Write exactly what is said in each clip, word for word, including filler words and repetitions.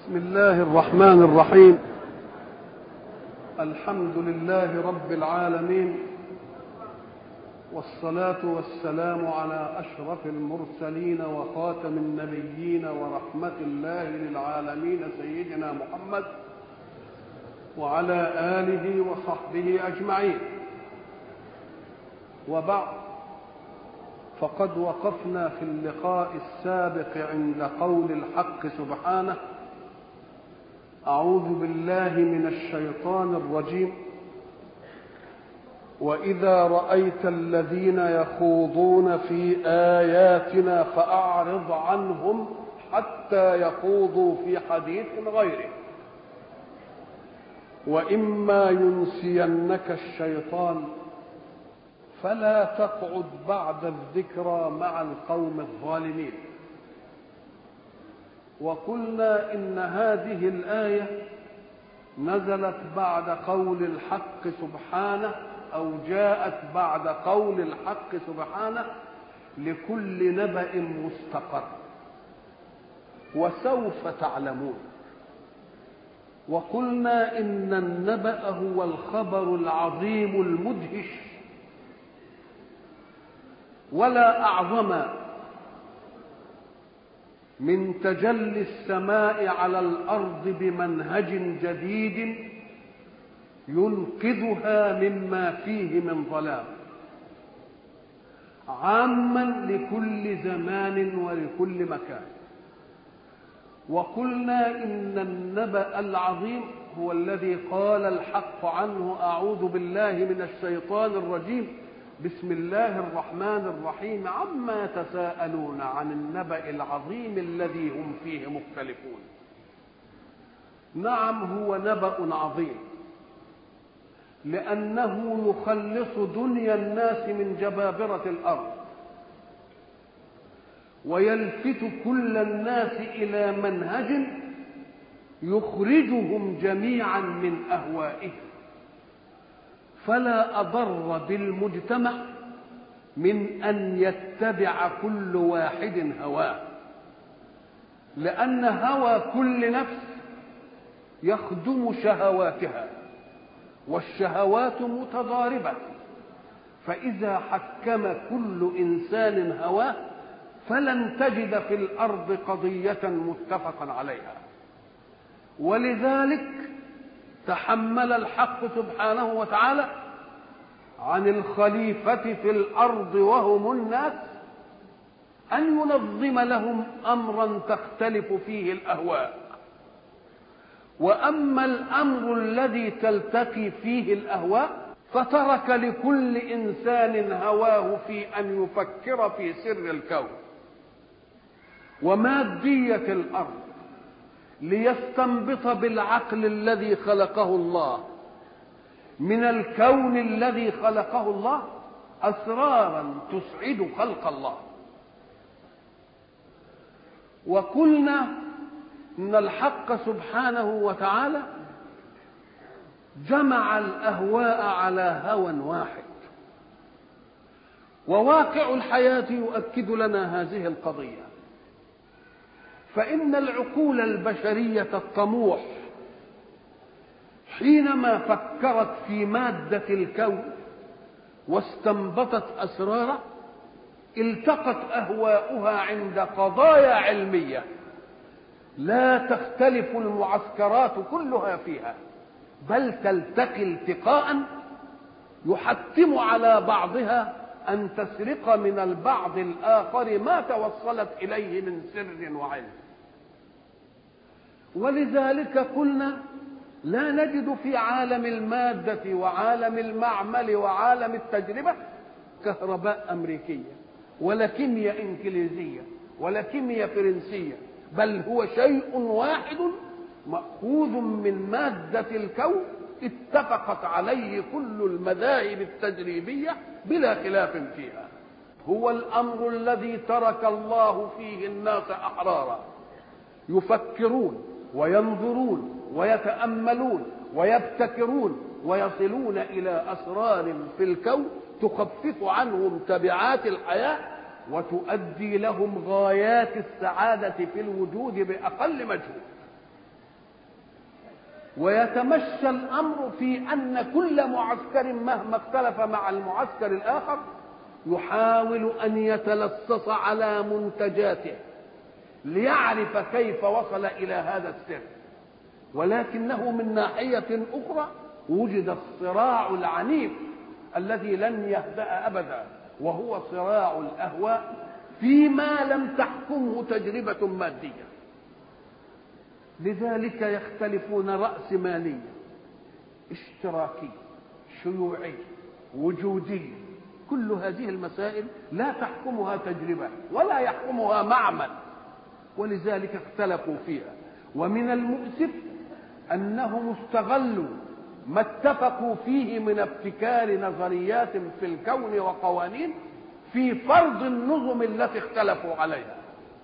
بسم الله الرحمن الرحيم. الحمد لله رب العالمين، والصلاة والسلام على أشرف المرسلين وخاتم النبيين ورحمة الله للعالمين سيدنا محمد وعلى آله وصحبه أجمعين. وبعد، فقد وقفنا في اللقاء السابق عند قول الحق سبحانه: أعوذ بالله من الشيطان الرجيم. وإذا رأيت الذين يخوضون في آياتنا فأعرض عنهم حتى يخوضوا في حديث غيره، وإما ينسينك الشيطان فلا تقعد بعد الذكرى مع القوم الظالمين. وقلنا إن هذه الآية نزلت بعد قول الحق سبحانه، أو جاءت بعد قول الحق سبحانه: لكل نبأ مستقر وسوف تعلمون. وقلنا إن النبأ هو الخبر العظيم المدهش، ولا أعظم من تجلي السماء على الأرض بمنهج جديد ينقذها مما فيه من ظلام، عاما لكل زمان ولكل مكان. وقلنا إن النبأ العظيم هو الذي قال الحق عنه: أعوذ بالله من الشيطان الرجيم، بسم الله الرحمن الرحيم، عما يتساءلون عن النبأ العظيم الذي هم فيه مختلفون. نعم، هو نبأ عظيم، لأنه يخلص دنيا الناس من جبابرة الأرض، ويلفت كل الناس إلى منهج يخرجهم جميعا من أهوائهم، فلا أضر بالمجتمع من أن يتبع كل واحد هواه، لأن هوى كل نفس يخدم شهواتها، والشهوات متضاربة، فإذا حكم كل إنسان هواه فلن تجد في الأرض قضية متفقا عليها. ولذلك تحمل الحق سبحانه وتعالى عن الخليفة في الأرض وهم الناس أن ينظم لهم أمرا تختلف فيه الأهواء. وأما الأمر الذي تلتقي فيه الأهواء فترك لكل إنسان هواه في أن يفكر في سر الكون ومادية الأرض، ليستنبط بالعقل الذي خلقه الله من الكون الذي خلقه الله أسرارا تسعد خلق الله. وقلنا إن الحق سبحانه وتعالى جمع الأهواء على هوى واحد، وواقع الحياة يؤكد لنا هذه القضية. فإن العقول البشرية الطموح حينما فكرت في مادة الكون واستنبطت أسراره التقت أهواؤها عند قضايا علمية لا تختلف المعسكرات كلها فيها، بل تلتقي التقاء يحتم على بعضها أن تسرق من البعض الآخر ما توصلت إليه من سر وعلم. ولذلك قلنا لا نجد في عالم المادة وعالم المعمل وعالم التجربة كهرباء أمريكية ولا كيمياء إنجليزية ولا كيمياء فرنسية، بل هو شيء واحد مأخوذ من مادة الكون اتفقت عليه كل المذاهب التجريبية بلا خلاف فيها. هو الأمر الذي ترك الله فيه الناس أحرارا يفكرون وينظرون ويتأملون ويبتكرون ويصلون إلى أسرار في الكون تخفف عنهم تبعات الحياة وتؤدي لهم غايات السعادة في الوجود بأقل مجهود. ويتمشى الأمر في أن كل معسكر مهما اختلف مع المعسكر الآخر يحاول أن يتلصص على منتجاته ليعرف كيف وصل إلى هذا السر، ولكنه من ناحية أخرى وجد الصراع العنيف الذي لن يهدأ أبدا، وهو صراع الأهواء فيما لم تحكمه تجربة مادية. لذلك يختلفون رأسمالية، اشتراكية، شيوعية، وجودية. كل هذه المسائل لا تحكمها تجربة ولا يحكمها معمل، ولذلك اختلفوا فيها. ومن المؤسف أنهم استغلوا ما اتفقوا فيه من ابتكار نظريات في الكون وقوانين في فرض النظم التي اختلفوا عليها.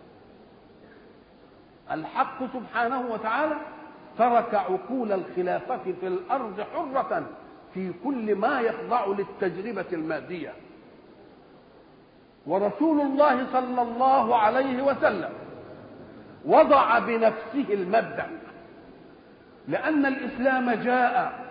الحق سبحانه وتعالى ترك عقول الخلافة في الأرض حرة في كل ما يخضع للتجربة المادية. ورسول الله صلى الله عليه وسلم وضع بنفسه المبدأ، لأن الإسلام جاء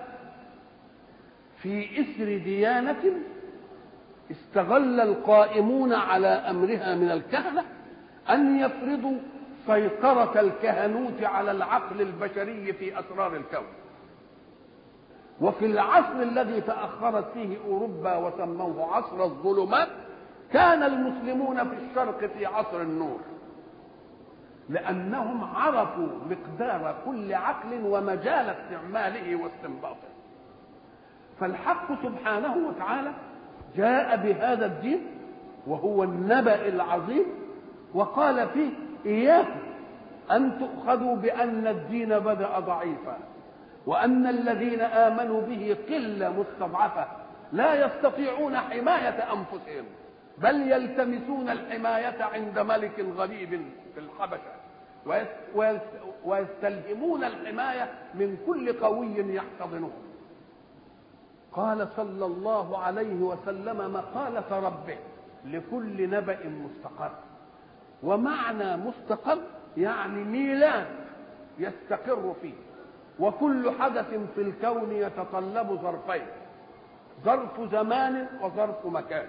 في إثر ديانة استغل القائمون على أمرها من الكهنة أن يفرضوا سيطرة الكهنوت على العقل البشري في أسرار الكون. وفي العصر الذي تأخرت فيه أوروبا وسموه عصر الظلمات، كان المسلمون في الشرق في عصر النور، لأنهم عرفوا مقدار كل عقل ومجال استعماله واستنباطه. فالحق سبحانه وتعالى جاء بهذا الدين وهو النبأ العظيم، وقال فيه: إياكم أن تؤخذوا بأن الدين بدأ ضعيفا، وأن الذين آمنوا به قلة مستضعفة لا يستطيعون حماية أنفسهم، بل يلتمسون الحماية عند ملك غريب في الحبشة، ويستلهمون الحماية من كل قوي يحتضنهم. قال صلى الله عليه وسلم مقالة ربه: لكل نبأ مستقر. ومعنى مستقر يعني ميلاد يستقر فيه، وكل حدث في الكون يتطلب ظرفين: ظرف زمان وظرف مكان.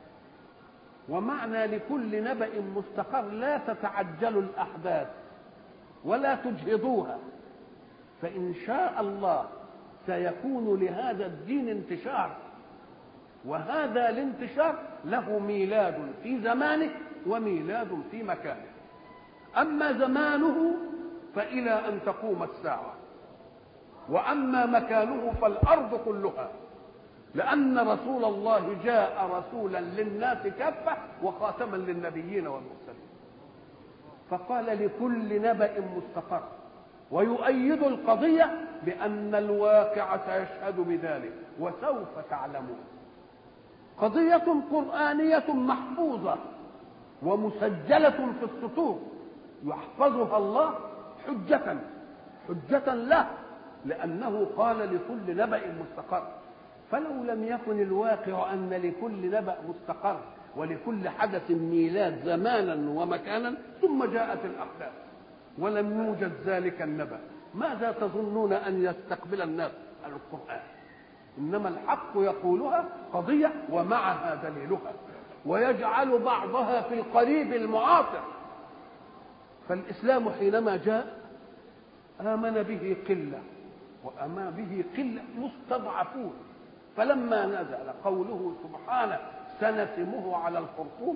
ومعنى لكل نبأ مستقر لا تتعجلوا الأحداث ولا تجهضوها، فإن شاء الله سيكون لهذا الدين انتشار، وهذا الانتشار له ميلاد في زمانه وميلاد في مكانه. أما زمانه فإلى أن تقوم الساعة، وأما مكانه فالأرض كلها، لأن رسول الله جاء رسولا للناس كافة وخاتما للنبيين والمرسلين. فقال: لكل نبأ مستقر. ويؤيد القضية بأن الواقع سيشهد بذلك وسوف تعلمون. قضية قرآنية محفوظة ومسجلة في السطور يحفظها الله حجة حجة له، لأنه قال: لكل نبأ مستقر. فلو لم يكن الواقع أن لكل نبأ مستقر ولكل حدث ميلاد زمانا ومكانا ثم جاءت الأحداث ولم يوجد ذلك النبأ، ماذا تظنون أن يستقبل الناس القرآن؟ إنما الحق يقولها قضية ومعها دليلها، ويجعل بعضها في القريب المعاصر. فالإسلام حينما جاء آمن به قلة، وآمن به قلة مستضعفون. فلما نزل قوله سبحانه: سنسمه على الخرطوم،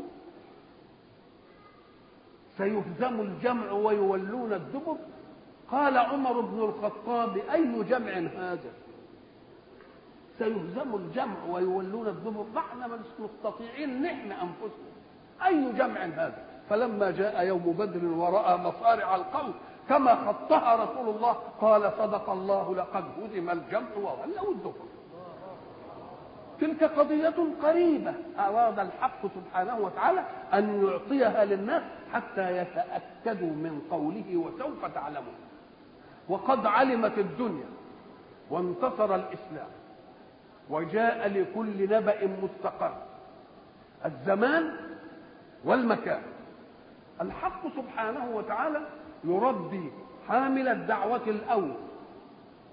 سيهزم الجمع ويولون الدبر، قال عمر بن الخطاب: أي جمع هذا؟ سيهزم الجمع ويولون الدبر، نحن مش مستطيعين نحن أنفسنا، أي جمع هذا؟ فلما جاء يوم بدر ورأى مصارع القوم كما خطها رسول الله قال: صدق الله، لقد هزم الجمع وولوا الدبر. تلك قضية قريبة أراد الحق سبحانه وتعالى أن يعطيها للناس حتى يتأكدوا من قوله: وسوف تعلمون. وقد علمت الدنيا وانتصر الإسلام وجاء لكل نبأ مستقر الزمان والمكان. الحق سبحانه وتعالى يربي حامل الدعوة الأول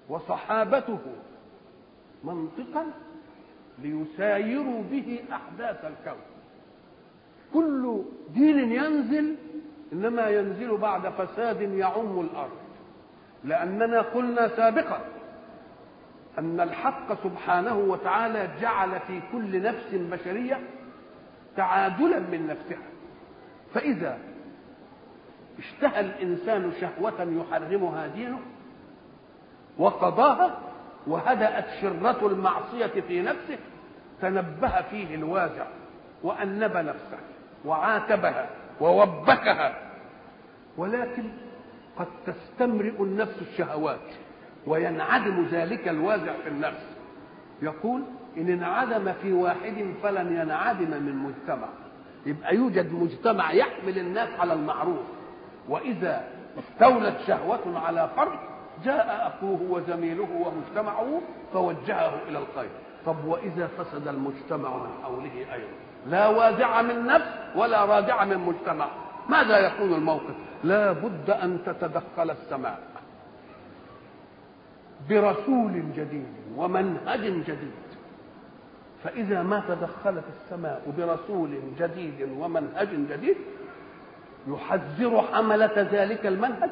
وصحابته منطقا ليسايروا به أحداث الكون. كل دين ينزل إنما ينزل بعد فساد يعم الأرض، لأننا قلنا سابقا أن الحق سبحانه وتعالى جعل في كل نفس بشرية تعادلا من نفسها، فإذا اشتهى الإنسان شهوة يحرمها دينه وقضاها وهدأت شرة المعصية في نفسه تنبه فيه الوازع وأنب نفسه وعاتبها ووبكها. ولكن قد تستمرئ النفس الشهوات وينعدم ذلك الوازع في النفس. يقول إن انعدم في واحد فلن ينعدم من مجتمع. يبقى يوجد مجتمع يحمل الناس على المعروف، وإذا استولت شهوة على فرد جاء أخوه وزميله ومجتمعه فوجهه إلى الخير. طب وإذا فسد المجتمع من حوله أيضا، لا وازع من نفس ولا رادع من مجتمع، ماذا يكون الموقف؟ لا بد أن تتدخل السماء برسول جديد ومنهج جديد. فإذا ما تدخلت السماء برسول جديد ومنهج جديد يحذر حملة ذلك المنهج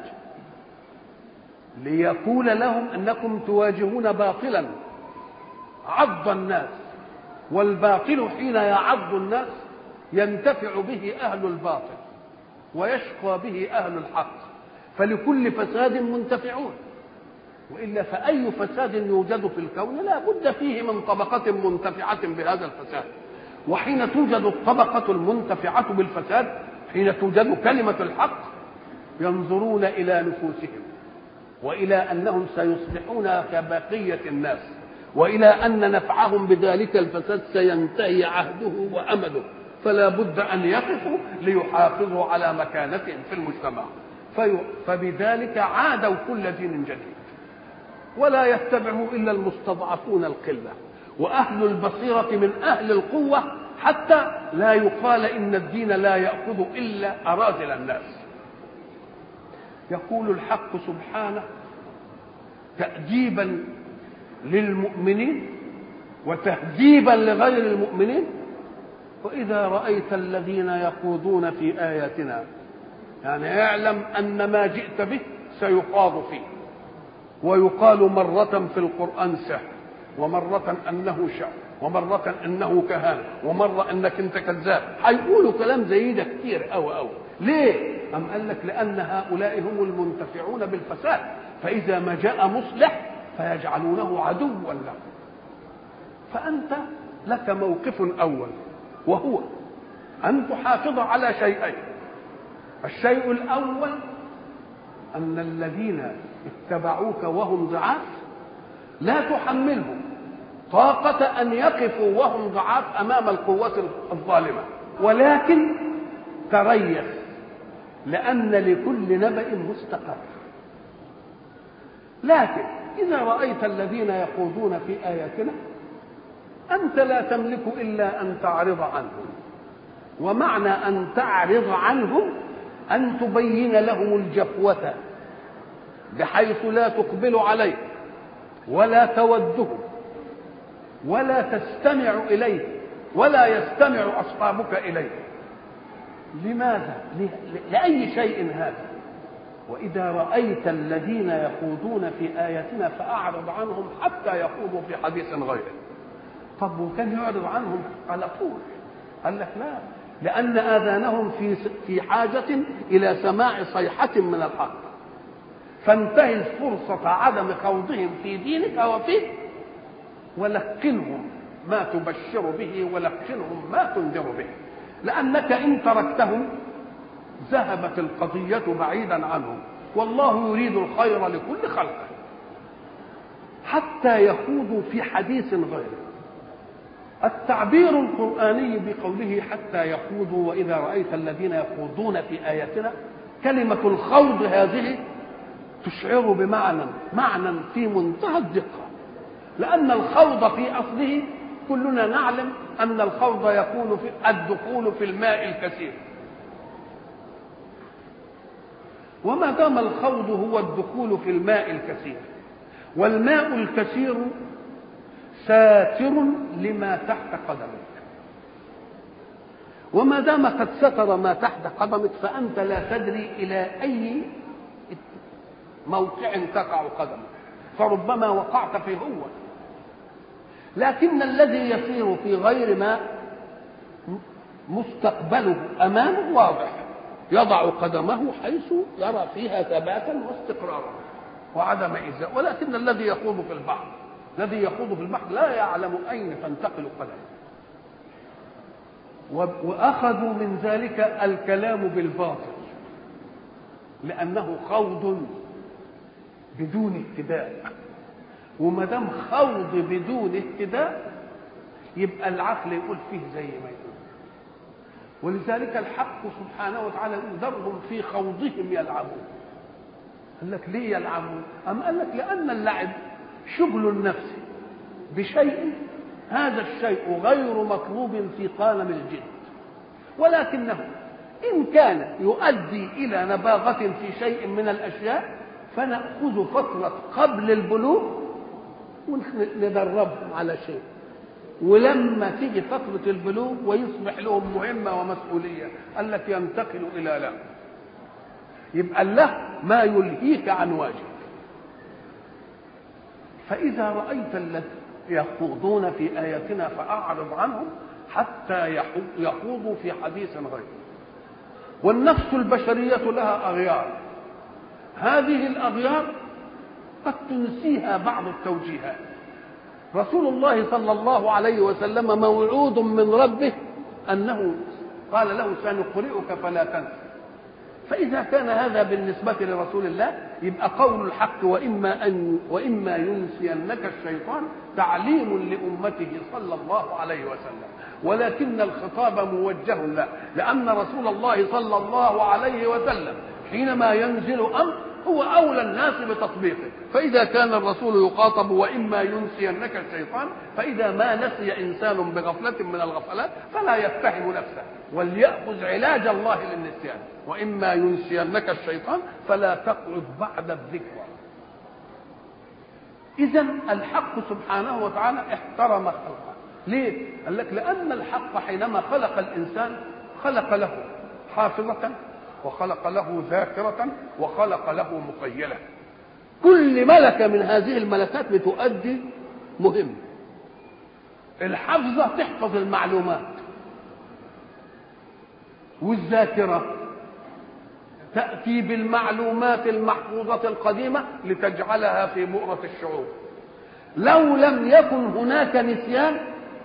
ليقول لهم أنكم تواجهون باطلا عض الناس، والباطل حين يعض الناس ينتفع به أهل الباطل ويشقى به أهل الحق، فلكل فساد منتفعون، وإلا فأي فساد يوجد في الكون لا بد فيه من طبقة منتفعة بهذا الفساد. وحين توجد الطبقة المنتفعة بالفساد، حين توجد كلمة الحق، ينظرون إلى نفوسهم وإلى أنهم سيصبحون كبقية الناس، وإلى أن نفعهم بذلك الفساد سينتهي عهده وأمده، فلا بد أن يقفوا ليحافظوا على مكانتهم في المجتمع. فبذلك عادوا كل دين جديد، ولا يتبعه إلا المستضعفون القلة وأهل البصيرة من أهل القوة، حتى لا يقال إن الدين لا يأخذ إلا أراذل الناس. يقول الحق سبحانه تأديبا للمؤمنين وتهذيبا لغير المؤمنين: وإذا رأيت الذين يخوضون في آياتنا، يعني اعلم أن ما جئت به سيخاض فيه، ويقال مرة في القرآن سحر، ومرة أنه شعر، ومرة أنه كهانة، ومرة أنك أنت كذاب. هيقولوا كلام زي ده كتير أوي أوي. ليه؟ أم قال لك لأن هؤلاء هم المنتفعون بالفساد، فإذا ما جاء مصلح فيجعلونه عدوا له. فأنت لك موقف أول، وهو أن تحافظ على شيئين. الشيء الأول أن الذين اتبعوك وهم ضعاف لا تحملهم طاقة أن يقفوا وهم ضعاف أمام القوة الظالمة، ولكن تريث، لأن لكل نبأ مستقر. لكن إذا رأيت الذين يخوضون في آياتنا أنت لا تملك إلا أن تعرض عنهم، ومعنى أن تعرض عنهم أن تبين لهم الجفوة بحيث لا تقبل عليه ولا تودهم ولا تستمع إليه ولا يستمع أصحابك إليه. لماذا؟ لأي شيء هذا؟ وإذا رأيت الذين يخوضون في آياتنا فأعرض عنهم حتى يخوضوا في حديث غيره. طب وكان يعرض عنهم على طول؟ قال لك لا، لأن آذانهم في في حاجة إلى سماع صيحة من الحق، فانتهز فرصة عدم خوضهم في دينك وفيه، ولقنهم ما تبشر به ولقنهم ما تنذر به، لأنك إن تركتهم ذهبت القضية بعيدا عنهم، والله يريد الخير لكل خلقه، حتى يخوضوا في حديث غيره. التعبير القرآني بقوله حتى يخوضوا وإذا رأيت الذين يخوضون في آياتنا، كلمة الخوض هذه تشعر بمعنى معنى في منتهى الدقة، لأن الخوض في أصله كلنا نعلم أن الخوض يكون في الدخول في الماء الكثير، وما دام الخوض هو الدخول في الماء الكثير والماء الكثير ساتر لما تحت قدمك، وما دام قد ستر ما تحت قدمك فأنت لا تدري إلى أي موقع تقع قدمك، فربما وقعت في هو. لكن الذي يسير في غير ماء مستقبله أمامه واضح، يضع قدمه حيث يرى فيها ثباتا واستقرارا وعدم إزاء. ولكن الذي يخوض في البحر الذي يخوض في البحر لا يعلم أين تنتقل قدمه. وأخذوا من ذلك الكلام بالباطل لأنه خوض بدون اهتداء، وما دام خوض بدون اهتداء يبقى العقل يقول فيه زي ما يقول. ولذلك الحق سبحانه وتعالى يذرهم في خوضهم يلعبون. قال لك ليه يلعبون؟ أم قال لك لأن اللعب شغل النفس بشيء هذا الشيء غير مطلوب في قالم الجد، ولكنه إن كان يؤدي إلى نباغة في شيء من الأشياء فنأخذ فترة قبل البلوغ وندربهم على شيء، ولما تيجي فترة البلوغ ويصبح لهم مهمة ومسؤولية قال لك ينتقل إلى له. يبقى الله ما يلهيك عن واجب. فإذا رأيت الذين يخوضون في آياتنا فأعرض عنهم حتى يخوضوا في حديث غيره. والنفس البشرية لها أغيار، هذه الأغيار قد تنسيها بعض التوجيهات. رسول الله صلى الله عليه وسلم موعود من ربه أنه قال له سنقرئك فلا تنسى. فإذا كان هذا بالنسبة لرسول الله يبقى قول الحق وإما أن وإما ينسينك الشيطان تعليم لأمته صلى الله عليه وسلم، ولكن الخطاب موجه له، لأن رسول الله صلى الله عليه وسلم حينما ينزل أمر هو أولى الناس بتطبيقه. فإذا كان الرسول يخاطب وإما ينسينك الشيطان، فإذا ما نسي إنسان بغفلة من الغفلات فلا يتهم نفسه وليأخذ علاج الله للنسيان. وإما ينسينك الشيطان فلا تقعد بعد الذكرى. إذن الحق سبحانه وتعالى احترم خلقه. ليه؟ قال لك لأن الحق حينما خلق الإنسان خلق له حافظة وخلق له ذاكرة وخلق له مخيلة. كل ملكة من هذه الملكات بتؤدي مهم. الحافظة تحفظ المعلومات، والذاكرة تأتي بالمعلومات المحفوظة القديمة لتجعلها في بؤرة الشعور. لو لم يكن هناك نسيان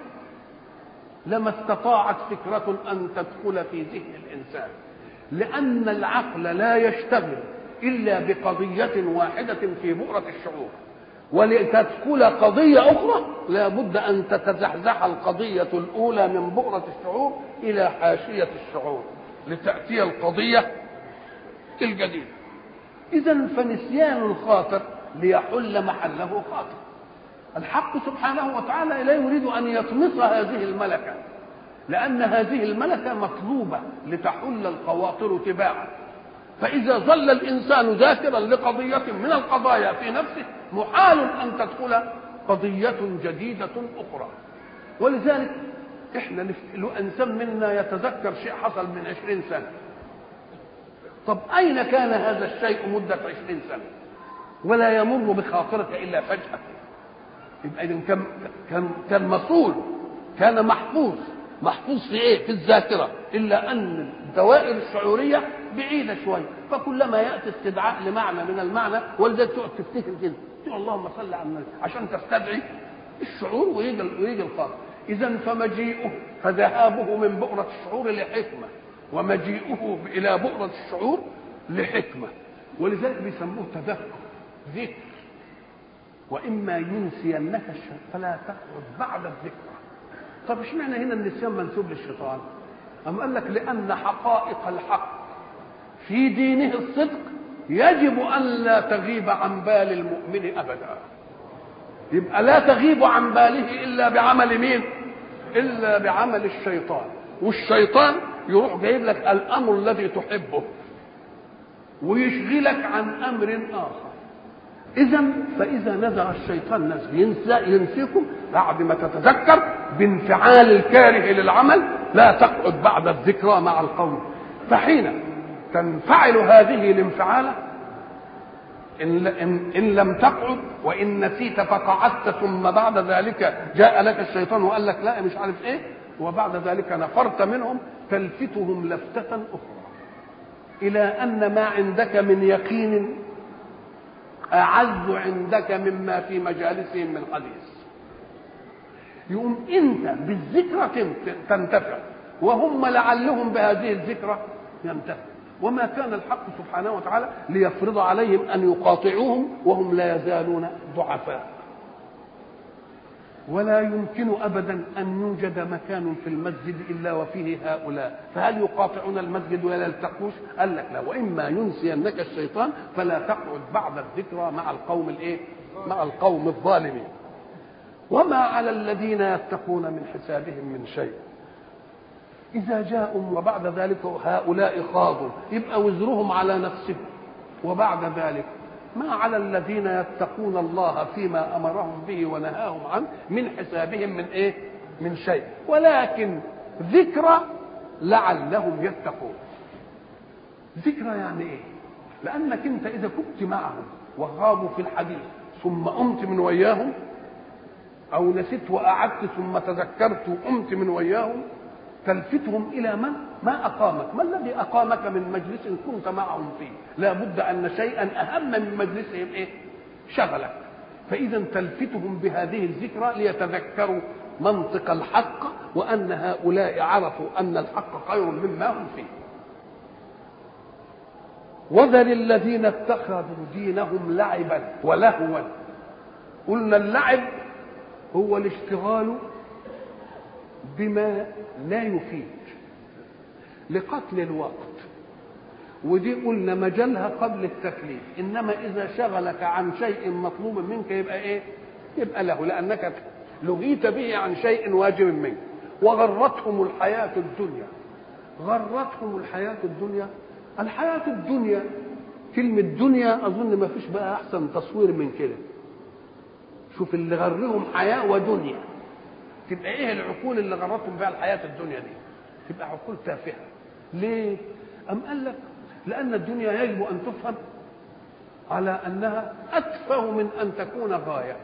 لما استطاعت فكرة أن تدخل في ذهن الإنسان، لأن العقل لا يشتغل إلا بقضية واحدة في بؤرة الشعور، ولتدخل قضية أخرى لا بد أن تتزحزح القضية الأولى من بؤرة الشعور إلى حاشية الشعور لتأتي القضية الجديدة. إذن فنسيان الخاطر ليحل محله خاطر. الحق سبحانه وتعالى لا يريد أن يطمس هذه الملكة، لأن هذه الملكة مطلوبة لتحل الخواطر تباعا. فإذا ظل الإنسان ذاكرا لقضية من القضايا في نفسه محال أن تدخل قضية جديدة أخرى. ولذلك إحنا لو إنسان منا يتذكر شيء حصل من عشرين سنة، طب أين كان هذا الشيء مدة عشرين سنة ولا يمر بخاطرك إلا فجأة؟ يبقى إذن كان كان كان مصول، كان محفوظ محفوظ في إيه؟ في الذاكرة، إلا أن الدوائر الشعورية بعيدة شوية، فكلما يأتي استدعاء لمعنى من المعنى ولذلك تقعد تفتكر كده تقول اللهم صل على النبي عشان تستدعي الشعور ويجي ويجي الخاطر. إذن فمجيئه فذهابه من بؤرة الشعور لحكمة، ومجيئه إلى بؤرة الشعور لحكمة، ولذلك بيسموه تذكر ذكر. وإما ينسينك الشيطان فلا تقعد بعد الذكرى. طب اشمعنى هنا النسيان منسوب للشيطان؟ أم قال لك لأن حقائق الحق في دينه الصدق يجب أن لا تغيب عن بال المؤمن أبدا. يبقى لا تغيب عن باله إلا بعمل مين؟ إلا بعمل الشيطان. والشيطان يروح جايب لك الأمر الذي تحبه ويشغلك عن أمر آخر. إذا فإذا نزغ الشيطان نزغ ينسيكم بعد ما تتذكر بانفعال الكاره للعمل، لا تقعد بعد الذكرى مع القوم. فحين تنفعل هذه الانفعالة إن, إن, إن لم تقعد وإن نسيت فقعدت ثم بعد ذلك جاء لك الشيطان وقال لك لا مش عارف إيه، وبعد ذلك نفرت منهم، تلفتهم لفتة أخرى إلى أن ما عندك من يقين أعز عندك مما في مجالسهم من حديث. يقوم أنت بالذكرى تنتفع وهم لعلهم بهذه الذكرى ينتفع. وما كان الحق سبحانه وتعالى ليفرض عليهم أن يقاطعوهم وهم لا يزالون ضعفاء. ولا يمكن أبدا أن يوجد مكان في المسجد إلا وفيه هؤلاء، فهل يقاطعون المسجد ولا يلتقوش؟ قال لك لا، وإما ينسينك الشيطان فلا تقعد بعد الذكرى مع القوم الإيه؟ مع القوم الظالمين. وما على الذين يتقون من حسابهم من شيء إذا جاءوا وبعد ذلك هؤلاء خاضوا، يبقى وزرهم على نفسهم. وبعد ذلك ما على الذين يتقون الله فيما أمرهم به ونهاهم عنه من حسابهم من إيه؟ من شيء، ولكن ذكرى لعلهم يتقون. ذكرى يعني إيه؟ لأنك أنت إذا كنت معهم وغابوا في الحديث ثم قمت من وياهم، أو نسيت وقعدت ثم تذكرت وقمت من وياهم، تلفتهم إلى من؟ ما أقامك. ما الذي أقامك من مجلس كنت معهم فيه؟ لا بد أن شيئا أهم من مجلسهم إيه؟ شغلك. فإذا تلفتهم بهذه الذكرى ليتذكروا منطق الحق، وأن هؤلاء عرفوا أن الحق خير مما هم فيه. وذر الذين اتخذوا دينهم لعبا ولهوا. قلنا اللعب هو الاشتغال بما لا يفيد لقتل الوقت، ودي قلنا مجالها قبل التكليف. انما اذا شغلك عن شيء مطلوب منك يبقى ايه؟ يبقى له، لانك لهيت به عن شيء واجب منك. وغرتهم الحياة الدنيا. غرتهم الحياة الدنيا. الحياة الدنيا كلمة دنيا اظن ما فيش بقى احسن تصوير من كده. شوف اللي غرهم حياة ودنيا، تبقى ايه العقول اللي غرتهم بها الحياة الدنيا دي؟ تبقى عقول تافهة. ليه؟ أم قال لك لأن الدنيا يجب أن تفهم على أنها أتفه من أن تكون غاية،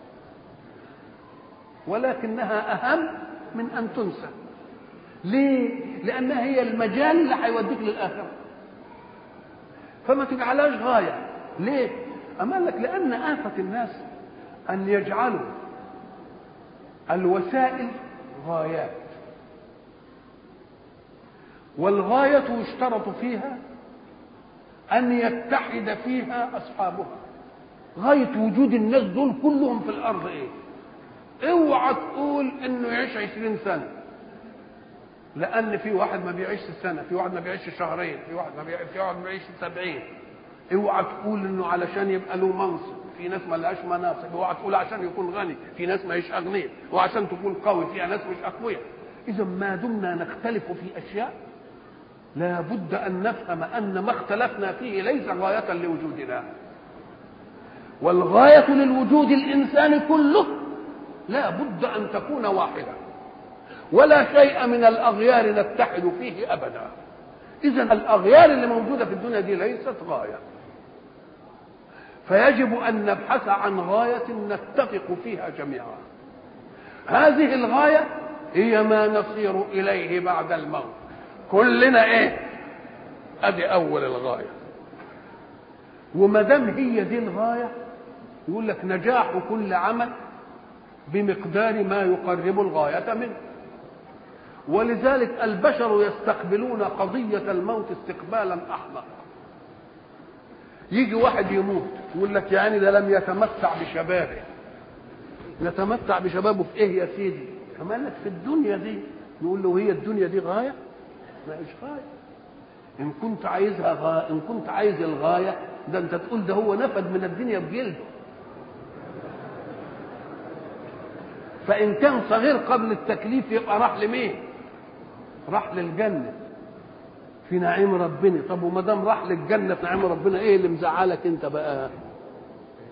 ولكنها أهم من أن تنسى. ليه؟ لأنها هي المجال اللي هيوديك للآخرة، فما تجعلهاش غاية. ليه؟ أم قال لك لأن آفة الناس أن يجعلوا الوسائل غايات، والغاية يشترط فيها أن يتحد فيها أصحابها. غاية وجود الناس دول كلهم في الأرض إيه؟ اوعى تقول إنه يعيش عشرين سنة، لأن في واحد ما بيعيش سنة، في واحد ما بيعيش شهرين، في واحد ما بيعيش, في واحد ما بيعيش سبعين. اوعى تقول إنه علشان يبقى له منصب، في ناس ما لهاش مناصب. اوعى تقول عشان يكون غني، في ناس ما يش أغنياء. وعشان تكون قوي، في ناس مش أقوياء. إذا ما دمنا نختلف في أشياء لا بد أن نفهم أن ما اختلفنا فيه ليس غاية لوجودنا، والغاية للوجود الإنساني كله لا بد أن تكون واحدة، ولا شيء من الأغيار نتحد فيه أبدا. إذا الأغيار اللي موجودة في الدنيا دي ليست غاية، فيجب أن نبحث عن غاية نتفق فيها جميعا. هذه الغاية هي ما نصير إليه بعد الموت. كلنا ايه؟ ادي اول الغايه. وما دام هي دي الغايه يقول لك نجاح كل عمل بمقدار ما يقرب الغايه منه. ولذلك البشر يستقبلون قضيه الموت استقبالا احمق. يجي واحد يموت يقول لك يعني ده لم يتمتع بشبابه. يتمتع بشبابه في ايه يا سيدي؟ كمان لك في الدنيا دي. يقول له هي الدنيا دي غايه؟ ما إيش غاية. إن كنت عايزها غاية، إن كنت عايز الغاية ده أنت تقول ده هو نفد من الدنيا بجلده. فإن كان صغير قبل التكليف يبقى راح لمين؟ راح للجنة في نعيم ربنا. طب وما دام راح للجنة في نعيم ربنا إيه اللي مزعلك أنت بقى؟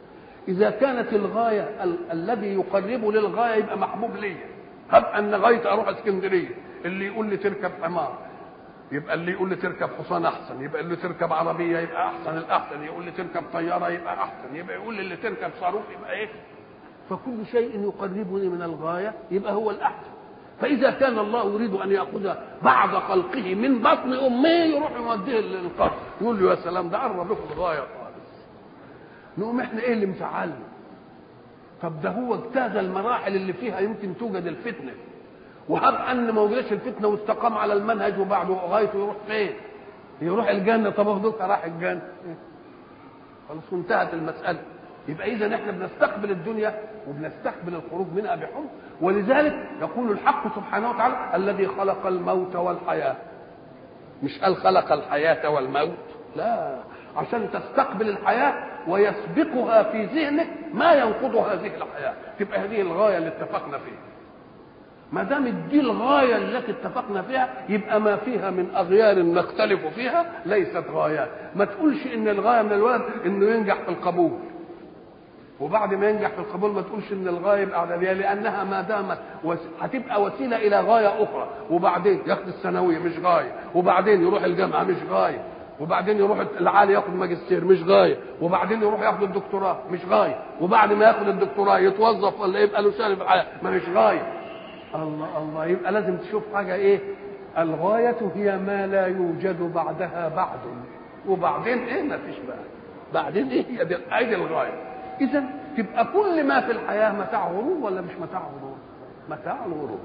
إذا كانت الغاية ال- الذي يقرب للغاية يبقى محبوب لي. هب أن غاية أروح اسكندرية، اللي يقول لي تركب حمار يبقى اللي يقول لي تركب حصان أحسن، يبقى اللي تركب عربية يبقى أحسن الأحسن، يقول لي تركب طيارة يبقى أحسن، يبقى يقول لي اللي تركب صاروخ يبقى إيه. فكل شيء يقربني من الغاية يبقى هو الأحسن. فإذا كان الله يريد أن يأخذ بعض خلقه من بطن أمه يروح يوديه للقبر، يقول له يا سلام ده قرب لكم الغاية خالص. نقوم إحنا إيه اللي مزعلنا؟ طب ده هو اجتاز المراحل اللي فيها يمكن توجد الفتنة، وهب أن ما وجدش الفتنة واستقام على المنهج وبعده غايته يروح فين؟ يروح الجنة. طب هو راح الجنة خلاص وانتهت المسألة. يبقى إذا احنا بنستقبل الدنيا وبنستقبل الخروج منها بحب. ولذلك يقول الحق سبحانه وتعالى الذي خلق الموت والحياة. مش قال خلق الحياة والموت، لا، عشان تستقبل الحياة ويسبقها في ذهنك ما ينقض هذه الحياة، تبقى هذه الغاية اللي اتفقنا فيها. ما دام دي الغاية التي اتفقنا فيها يبقى ما فيها من أغيار نختلف فيها ليست غايات. ما تقولش إن الغاية من الولد إنه ينجح في القبول، وبعد ما ينجح في القبول ما تقولش ان الغايه الاعداديه، لانها ما دامت وس... هتبقى وسيله الى غايه اخرى. وبعدين ياخد الثانويه مش غايه، وبعدين يروح الجامعه مش غايه، وبعدين يروح العالي ياخد ماجستير مش غايه، وبعدين يروح ياخد الدكتوراه مش غايه، وبعد ما ياخد الدكتوراه يتوظف ولا يبقى له شغل في الحياه ما مش غايه. الله الله، يبقى لازم تشوف حاجه ايه؟ الغايه هي ما لا يوجد بعدها بعد، وبعدين ايه؟ ما فيش بقى بعدين ايه؟ هي دي ادي الغايه. إذا تبقى كل ما في الحياة متاع غرور ولا مش متاع غرور؟ متاع الغرور.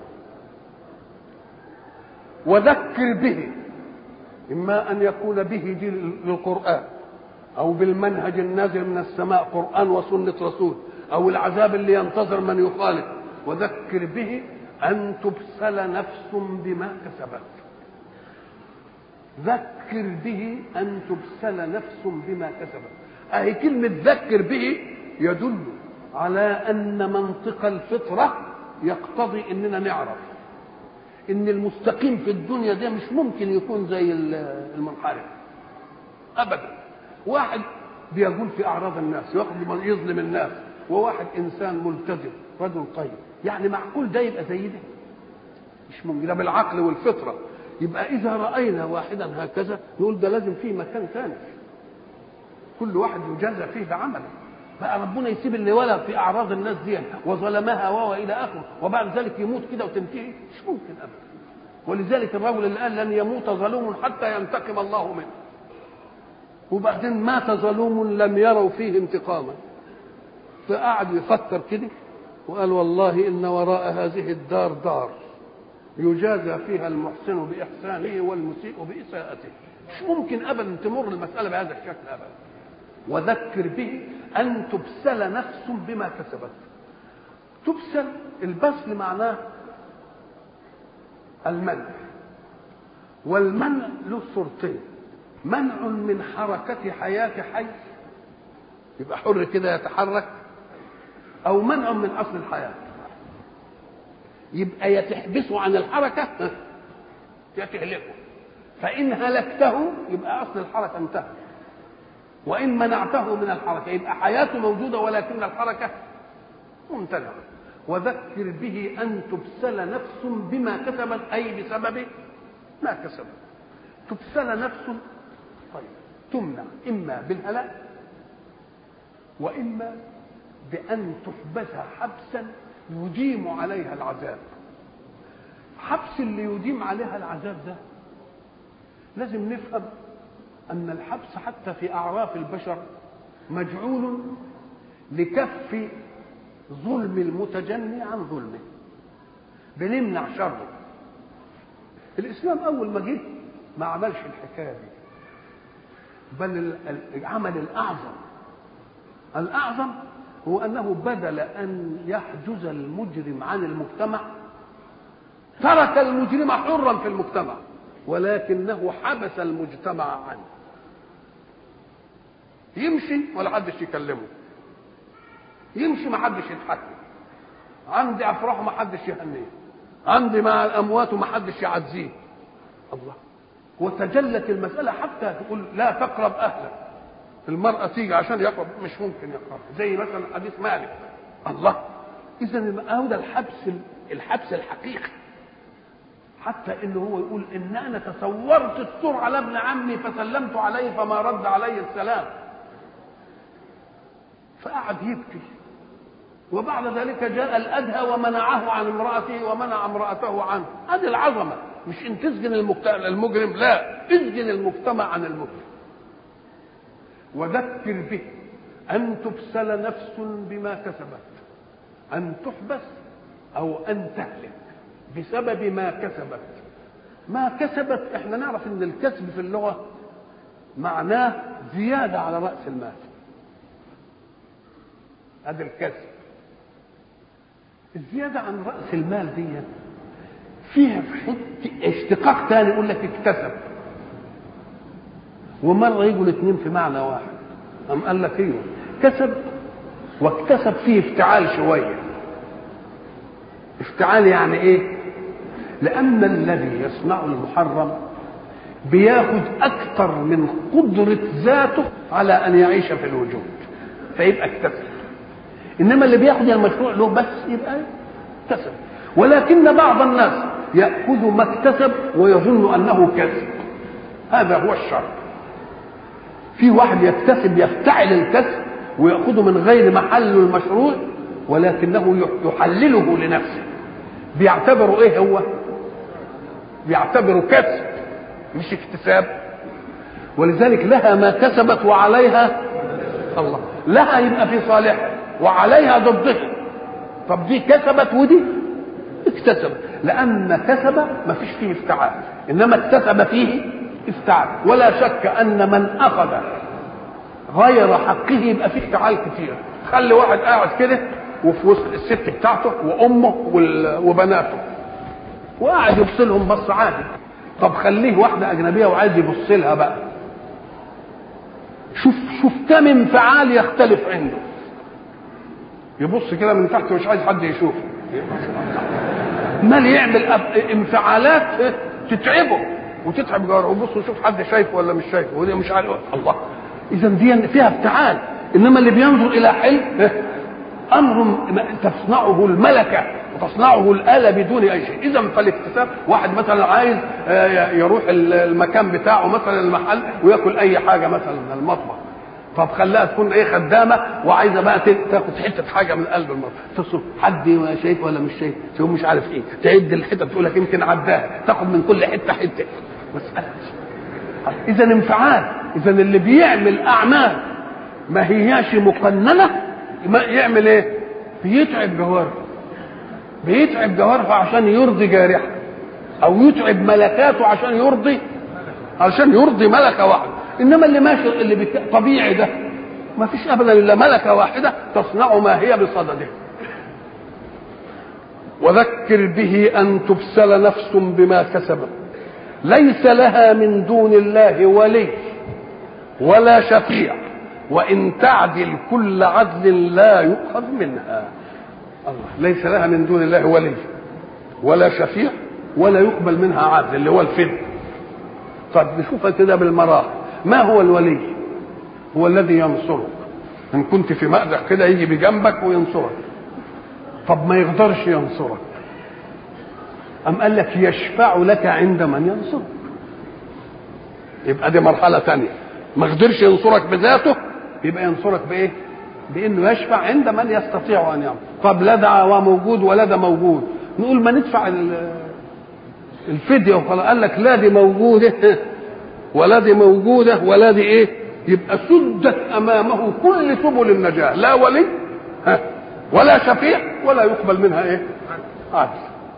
وذكر به، إما أن يكون به دي للقرآن، أو بالمنهج النازل من السماء قرآن وسنة رسول، أو العذاب اللي ينتظر من يخالف. وذكر به أن تبسل نفس بما كسبت. ذكر به أن تبسل نفس بما كسبت. أهي كلمة ذكر به يدل على أن منطق الفطرة يقتضي أننا نعرف أن المستقيم في الدنيا ده مش ممكن يكون زي المنحرف أبدا. واحد بيقول في أعراض الناس ياخذ يظلم الناس، وواحد إنسان ملتزم رجل طيب، يعني معقول ده يبقى زي ده؟ مش ممكن، ده بالعقل والفطرة. يبقى إذا رأينا واحدا هكذا نقول ده لازم فيه مكان ثاني، كل واحد يجازى فيه بعمله. بقى ربنا يسيب اللي ولد في اعراض الناس دي وظلمها وهو الى اخره وبعد ذلك يموت كده وتنتهي؟ مش ممكن ابدا. ولذلك الرجل اللي قال لن يموت ظلوم حتى ينتقم الله منه، وبعدين مات ظلوم لم يروا فيه انتقاما، فقعد يفكر كده وقال والله ان وراء هذه الدار دار يجازى فيها المحسن باحسانه والمسيء باساءته. مش ممكن ابدا تمر المساله بهذا الشكل ابدا. وذكر به أن تبسل نفس بما كسبت. تبسل، البسل معناه المنع، والمنع له صورتين: منع من حركة حياة حي يبقى حر كده يتحرك، أو منع من أصل الحياة يبقى يتحبسه عن الحركة يتهلكه. فإن هلكته يبقى أصل الحركة انتهى، وإن منعته من الحركة يبقى حياته موجودة ولكن الحركة ممتنعة. وذكر به أن تبسل نفس بما كسبت، أي بسبب ما كسبت. تبسل نفس، طيب تمنع إما بالهلاك وإما بأن تحبس حبسا يديم عليها العذاب. حبس اللي يديم عليها العذاب ده لازم نفهم أن الحبس حتى في أعراف البشر مجعول لكف ظلم المتجني عن ظلمه، بنمنع شره. الإسلام أول ما جه ما عملش الحكاية دي، بل العمل الأعظم الأعظم هو أنه بدل أن يحجز المجرم عن المجتمع ترك المجرم حرا في المجتمع، ولكنه حبس المجتمع عنه. يمشي ولا حدش يكلمه، يمشي ما حدش يتحكم، عندي افراح ما حدش يهنيه، عندي مع الاموات وما حدش يعزيه. الله. وتجلت المساله حتى تقول لا تقرب اهلك، المرأة تيجي عشان يقرب مش ممكن يقرب، زي مثلا حديث مالك. الله، إذا هذا الحبس الحبس الحقيقي، حتى إنه هو يقول إن أنا تصورت السور على ابن عمي فسلمت عليه فما رد علي السلام، فقعد يبكي. وبعد ذلك جاء الأدهى ومنعه عن امرأته ومنع امرأته عنه. هذه العظمة، مش إن تسجن المجرم، لا، اسجن المجتمع عن المجرم. وذكر به أن تبسل نفس بما كسبت، أن تحبس أو أن تهلك بسبب ما كسبت. ما كسبت، احنا نعرف ان الكسب في اللغة معناه زيادة على رأس المال، هذا الكسب. الزيادة عن رأس المال دي فيها اشتقاق تاني، يقول لك اكتسب، ومرة يجوا الاثنين في معنى واحد. أم قال لك ايوه، كسب واكتسب فيه افتعال شوية. افتعال يعني ايه؟ لأن الذي يصنع المحرم بياخد أكثر من قدرة ذاته على أن يعيش في الوجود، فيبقى اكتسب. إنما اللي بياخد المشروع له بس يبقى اكتسب. ولكن بعض الناس يأخذ ما اكتسب ويظن أنه كسب، هذا هو الشر. في واحد يكتسب يفتعل الكسب ويأخذه من غير محل المشروع، ولكنه يحلله لنفسه، بيعتبره ايه؟ هو بيعتبره كسب مش اكتساب. ولذلك لها ما كسبت وعليها الله، لها يبقى في صالحها وعليها ضدها. طب دي كسبت ودي اكتسبت، لأن كسب ما فيش فيه افتعال، إنما اكتسب فيه افتعال. ولا شك أن من أخذ غير حقه يبقى فيه افتعال كتير. خلي واحد قاعد كده وفي وسط الست بتاعته وامه وبناته وقاعد يبص لهم بص عادي. طب خليه واحده اجنبيه وعايز يبص لها بقى، شوف شوف كم انفعال يختلف عنده. يبص كده من تحت ومش عايز حد يشوفه، مال يعمل انفعالات تتعبه وتتعب جاره، وبص وشوف حد شايفه ولا مش شايفه، وده مش عارف. الله، اذا دي فيها افتعال. انما اللي بينظر الى حل امر تصنعه الملكه وتصنعه الاله بدون اي شيء. اذا فالاكتساب، واحد مثلا عايز يروح المكان بتاعه مثلا المحل وياكل اي حاجه مثلا من المطبخ، طب خلاها تكون ايه؟ خدامه وعايزه بقى تاخد حته حاجه من قلب المطبخ، تصل حد شايف ولا مش شايف، تقول مش عارف ايه، تعد الحته تقول لك يمكن عداها، تاخد من كل حته حته. مساله اذا انفعال. اذا اللي بيعمل اعمال ما هياش مقننه ما يعمل ايه؟ بيتعب جوارحه، بيتعب جوارحه عشان يرضي جارحه، او يتعب ملكاته عشان يرضي عشان يرضي ملكه واحده. انما اللي ماشي اللي بك... طبيعي ده ما فيش ابدا الا ملكه واحده تصنع ما هي بصدده. وذكر به ان تبسل نفس بما كسبت ليس لها من دون الله ولي ولا شفيع وإن تعدل كل عدل لا يؤخذ منها. الله، ليس لها من دون الله ولي ولا شفيع ولا يقبل منها عدل، اللي هو الفداء. طب نشوفها كده بالمراحل. ما هو الولي؟ هو الذي ينصرك ان كنت في مأزق كده، يجي بجنبك وينصرك. طب ما يقدرش ينصرك، أم قال لك يشفع لك عند من ينصرك، يبقى دي مرحلة تانية. ما قدرش ينصرك بذاته، يبقى ينصرك بايه؟ بانه يشفع عند من يستطيع ان يعمل. طب لا ده موجود ولا ده موجود، نقول ما ندفع الفديه وخلاص. قال لك لا دي موجوده ولا دي موجوده ولا دي ايه، يبقى سدت امامه كل سبل النجاه، لا ولي ولا شفيع ولا يقبل منها ايه؟ عدل.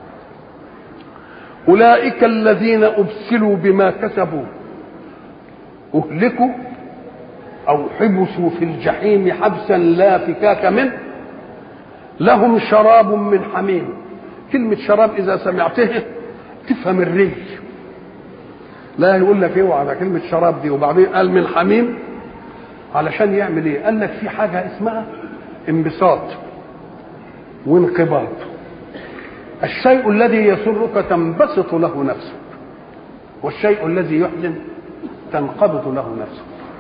اولئك الذين ابسلوا بما كسبوا اهلكوا او حبسوا في الجحيم حبسا لا فكاك منه لهم شراب من حميم. كلمة شراب إذا سمعتها تفهم الري، لا يقول لك اوعى ده كلمة شراب دي. وبعدين قال من حميم علشان يعمل ايه؟ قال لك في حاجة اسمها انبساط وانقباض. الشيء الذي يسرك تنبسط له نفسك، والشيء الذي يحزن تنقبض له نفسك.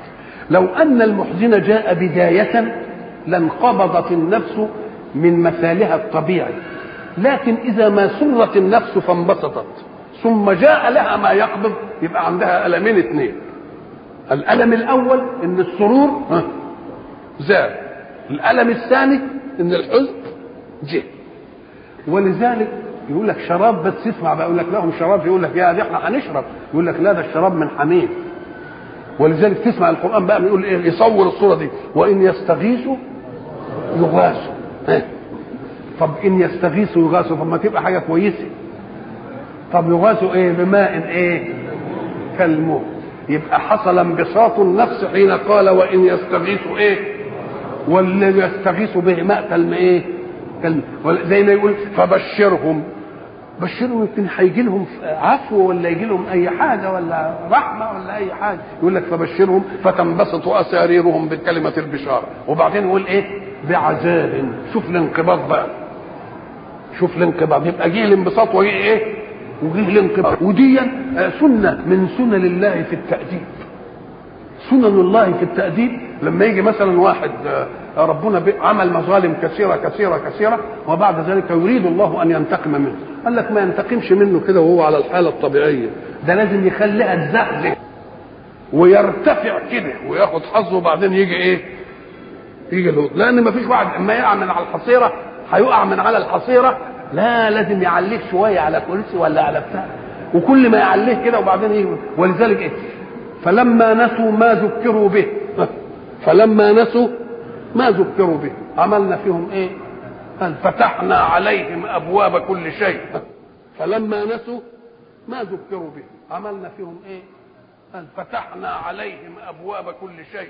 لو أن المحزن جاء بداية لانقبضت النفس من مثالها الطبيعي، لكن إذا ما سرت النفس فانبسطت ثم جاء لها ما يقبض يبقى عندها ألمين اثنين. الألم الأول إن السرور زاد، الألم الثاني إن الحزن جه. ولذلك يقول لك شراب، بس اسمع بقى، يقول لك لهم شراب، يقول لك يا دي احنا هنشرب، يقول لك لا ده الشراب من حميم. ولذلك تسمع القرآن بقى بيقول ايه، يصور الصورة دي، وإن يستغيثوا يغاثوا. طب إن يستغيثوا يغاثوا، طب ما تبقى حاجة كويسة. طب يغاثوا ايه؟ بماء ايه؟ كالموت. يبقى حصل انبساط النفس حين قال وإن يستغيثوا ايه؟ واللي يستغيثوا به ماء كالم ايه؟ كالم. زي ما يقول فبشرهم، بشرهم يمكن هيجي لهم عفو ولا يجي لهم اي حاجه ولا رحمه ولا اي حاجه. يقول لك فبشرهم فتنبسط اساريرهم بكلمه البشاره، وبعدين يقول ايه؟ بعذاب. شوف الانقباض بقى، شوف الانقباض، يبقى جه الانبساط وجه ايه؟ وجه الانقباض. ودي سنه من سنن الله في التأديب. سنن الله في التأديب لما يجي مثلا واحد ربنا عمل مظالم كثيره كثيره كثيره وبعد ذلك يريد الله ان ينتقم منه، قال لك ما ينتقمش منه كده وهو على الحاله الطبيعيه، ده لازم يخليها تزحزح ويرتفع كده وياخد حظه، وبعدين يجي ايه؟ يجي الهود. لان ما فيش واحد اما يقع من على الحصيره هيقع من على الحصيره، لا لازم يعليه شويه على كرسي ولا على بتاع، وكل ما يعليه كده وبعدين يجي. ولذلك ايه؟ فلما نسوا ما ذكروا به فلما نسوا ما ذكروا به عملنا فيهم ايه؟ قال فتحنا عليهم ابواب كل شيء. فلما نسوا ما ذكروا به عملنا فيهم ايه؟ قال فتحنا عليهم ابواب كل شيء.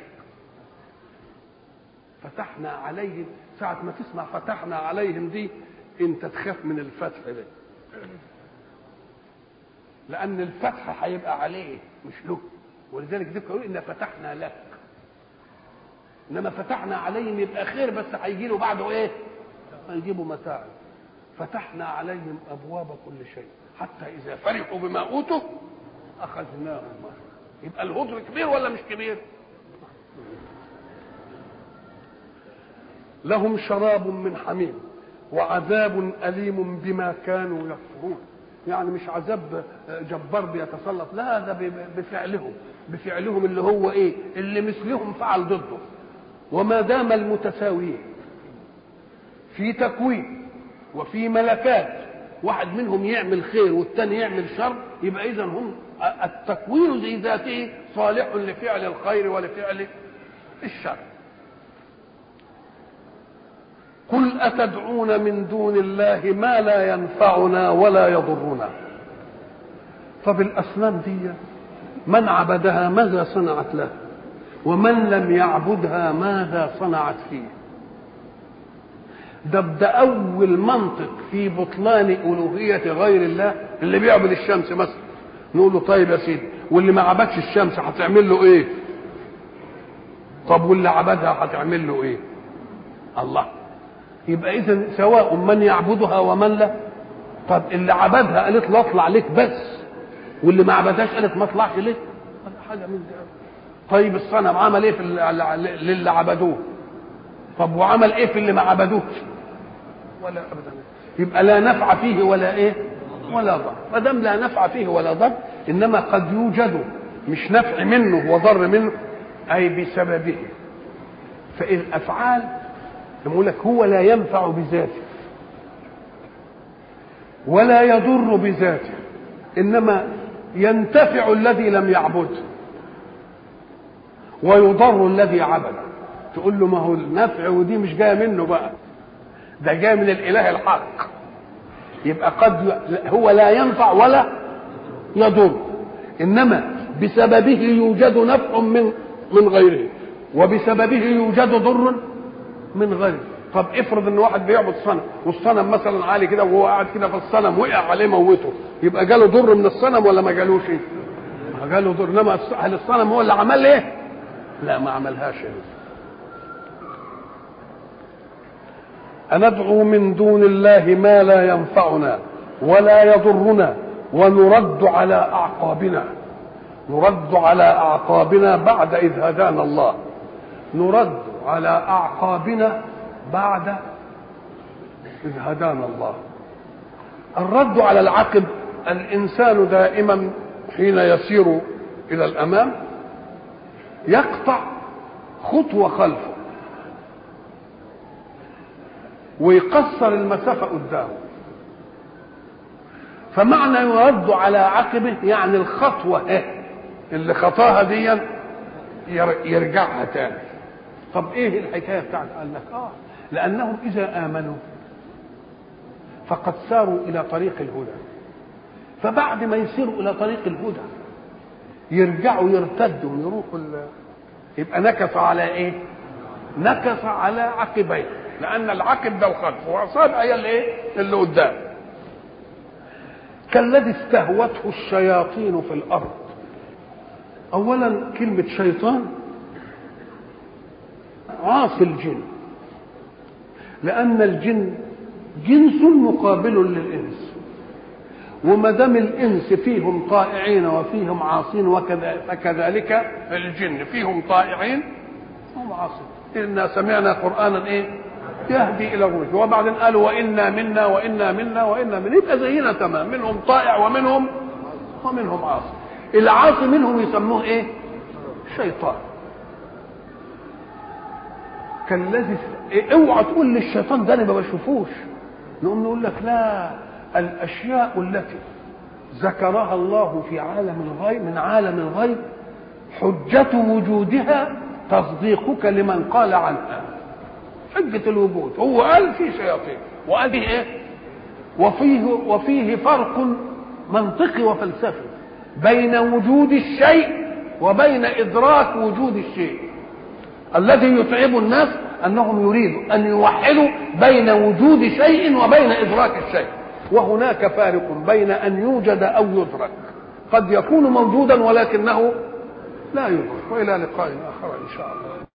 فتحنا عليهم، ساعة ما تسمع فتحنا عليهم دي انت تخاف من الفتح ده، لان الفتح هيبقى عليه مش له. ولذلك ذكروا ان فتحنا لك، انما فتحنا عليهم يبقى خير، بس هيجي له بعده ايه؟ هيجيبوا متاع. فتحنا عليهم ابواب كل شيء حتى اذا فرحوا بما اوتوا اخذناهم. يبقى الهدر كبير ولا مش كبير؟ لهم شراب من حميم وعذاب اليم بما كانوا يكفرون. يعني مش عذاب جبار بيتسلط، لا ده بفعلهم، بفعلهم اللي هو ايه؟ اللي مثلهم فعل ضده. وما دام المتساويين في تكوين وفي ملكات، واحد منهم يعمل خير والثاني يعمل شر، يبقى اذا هم التكوين ذي ذاته صالح لفعل الخير ولفعل الشر. قل أتدعون من دون الله ما لا ينفعنا ولا يضرنا. طب الأصنام دي من عبدها ماذا صنعت له؟ ومن لم يعبدها ماذا صنعت فيه؟ ده ده أول منطق في بطلان ألوهية غير الله. اللي بيعبد الشمس مثلا نقول له طيب يا سيدي، واللي ما عبدش الشمس هتعمل له إيه؟ طب واللي عبدها هتعمل له إيه؟ الله. يبقى إذن سواء من يعبدها ومن لا. طب اللي عبدها قالت له اطلع لك بس، واللي ما عبدهاش قالت ما اطلعش لك، حاجة من دي. طيب الصنم عمل ايه في اللي عبدوه؟ طب وعمل ايه في اللي ما عبدوش؟ ولا ابدا. يبقى لا نفع فيه ولا ايه؟ ولا ضر. ما دام لا نفع فيه ولا ضر، انما قد يوجد مش نفع منه وضر منه، اي بسببه. فالافعال يقول لك هو لا ينفع بذاته ولا يضر بذاته، انما ينتفع الذي لم يعبده ويضر الذي عبده. تقول له ما هو النفع ودي مش جايه منه بقى، ده جاي من الاله الحق. يبقى قد هو لا ينفع ولا يضر، انما بسببه يوجد نفع من من غيره، وبسببه يوجد ضر من غيره. طب افرض ان واحد بيعبد صنم، والصنم مثلا عالي كده وهو قاعد كده في الصنم وقع عليه موته، يبقى جاله ضر من الصنم ولا ما جالوش؟ ما جاله ضر. انما هل الصنم هو اللي عمل ايه؟ لا ما عملهاش. أندعو من دون الله ما لا ينفعنا ولا يضرنا ونرد على أعقابنا. نرد على أعقابنا بعد إذ هدانا الله. نرد على أعقابنا بعد إذ هدانا الله. الرد على العقب، الإنسان دائما حين يسير إلى الأمام يقطع خطوة خلفه ويقصر المسافة قدامه، فمعنى يرد على عقبه يعني الخطوة اللي خطاها دي يرجعها تاني. طب ايه الحكاية بتاعت؟ قال لك اه لأنهم إذا آمنوا فقد ساروا إلى طريق الهدى، فبعد ما يسيروا إلى طريق الهدى يرجعوا يرتدوا يروحوا ال... يبقى نكص على ايه؟ نكص على عقبيه، لأن العقب ده الخلف وأصاب هي الايه؟ اللي قدام. كالذي استهوته الشياطين في الأرض. أولا كلمة شيطان عاصي الجن، لأن الجن جنس مقابل للإنس، وما دام الإنس فيهم طائعين وفيهم عاصين وكذا فكذلك الجن فيهم طائعين وهم عاصين. إنا سمعنا قرآنا إيه؟ يهدي إلى الرشد. وبعدين قالوا وإنا منا وإنا منا وإنا منا، يبقى زينا تمام، منهم طائع ومنهم ومنهم عاصي. العاصي منهم يسموه إيه؟ شيطان. كالذي إيه؟ اوعى تقول للشيطان ده انا ما بشوفوش. نقوم نقول لك لا، الاشياء التي ذكرها الله في عالم الغيب من عالم الغيب حجة وجودها تصديقك لمن قال عنها. حجة الوجود، هو قال في شياطين وقال فيه ايه؟ وفيه وفيه فرق منطقي وفلسفي بين وجود الشيء وبين إدراك وجود الشيء. الذي يتعب الناس أنهم يريدوا أن يوحدوا بين وجود شيء وبين إدراك الشيء، وهناك فارق بين أن يوجد أو يدرك. قد يكون موجودا ولكنه لا يدرك. وإلى لقاء آخر إن شاء الله.